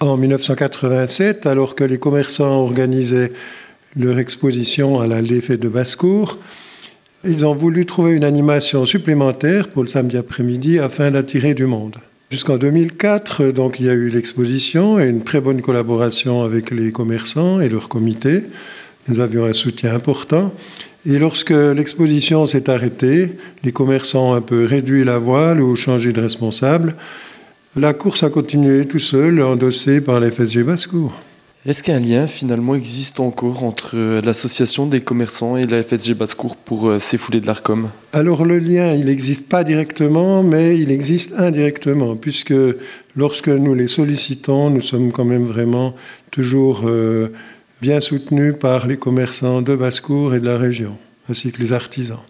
en 1987, alors que les commerçants organisaient leur exposition à l'Allée Fête de Basse-Cour. Ils ont voulu trouver une animation supplémentaire pour le samedi après-midi afin d'attirer du monde. Jusqu'en 2004, donc, il y a eu l'exposition et une très bonne collaboration avec les commerçants et leur comité. Nous avions un soutien important. Et lorsque l'exposition s'est arrêtée, les commerçants ont un peu réduit la voile ou changé de responsable. La course a continué tout seul, endossée par la FSG Basse-Cour. Est-ce qu'un lien finalement existe encore entre l'association des commerçants et la FSG Basse-Cour pour ces foulées de l'Arcom ? Alors le lien, il n'existe pas directement, mais il existe indirectement, puisque lorsque nous les sollicitons, nous sommes quand même vraiment toujours bien soutenus par les commerçants de Basse-Cour et de la région, ainsi que les artisans.